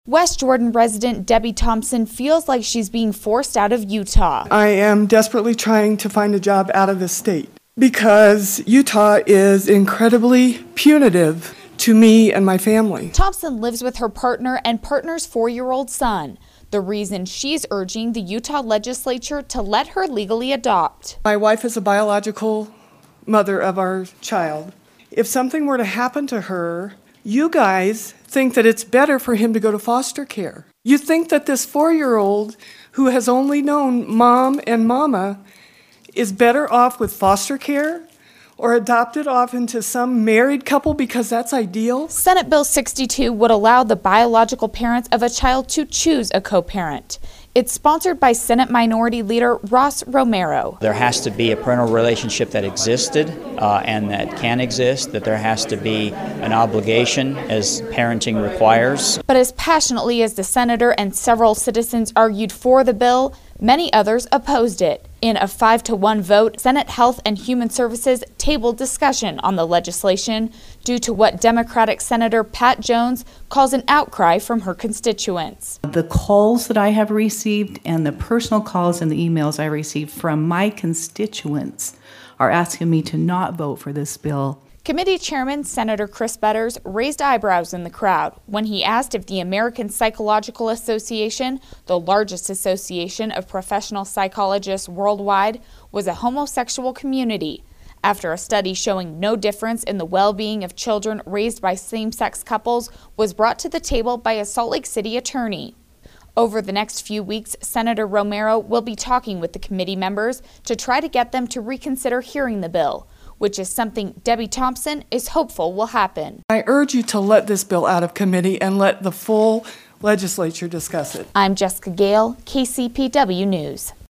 West Jordan resident Debbie Thompson feels like she's being forced out of Utah. I am desperately trying to find a job out of the state because Utah is incredibly punitive to me and my family. Thompson lives with her partner and partner's 4-year-old son. The reason she's urging the Utah legislature to let her legally adopt. My wife is a biological mother of our child. If something were to happen to her, you guys think that it's better for him to go to foster care. You think that this 4-year-old who has only known mom and mama is better off with foster care or adopted off into some married couple because that's ideal? Senate Bill 62 would allow the biological parents of a child to choose a co-parent. It's sponsored by Senate Minority Leader Ross Romero. There has to be a parental relationship that existed and that can exist, that there has to be an obligation as parenting requires. But as passionately as the senator and several citizens argued for the bill, many others opposed it. In a 5-to-1 vote, Senate Health and Human Services tabled discussion on the legislation due to what Democratic Senator Pat Jones calls an outcry from her constituents. The calls that I have received and the personal calls and the emails I received from my constituents are asking me to not vote for this bill. Committee Chairman Senator Chris Betters raised eyebrows in the crowd when he asked if the American Psychological Association, the largest association of professional psychologists worldwide, was a homosexual community, after a study showing no difference in the well-being of children raised by same-sex couples was brought to the table by a Salt Lake City attorney. Over the next few weeks, Senator Romero will be talking with the committee members to try to get them to reconsider hearing the bill, which is something Debbie Thompson is hopeful will happen. I urge you to let this bill out of committee and let the full legislature discuss it. I'm Jessica Gale, KCPW News.